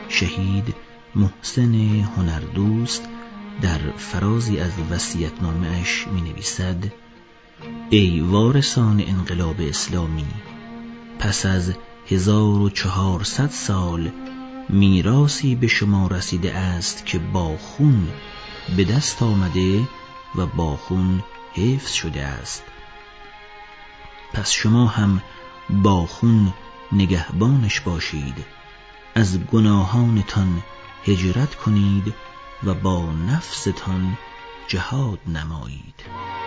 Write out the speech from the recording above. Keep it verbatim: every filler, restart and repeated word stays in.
شهید محسن هنردوست در فرازی از وصیت‌نامه اش می نویسد: ای وارثان انقلاب اسلامی، پس از هزار و چهارصد سال میراثی به شما رسیده است که با خون به دست آمده و با خون حفظ شده است. پس شما هم با خون نگهبانش باشید، از گناهانتان هجرت کنید و با نفستان جهاد نمایید.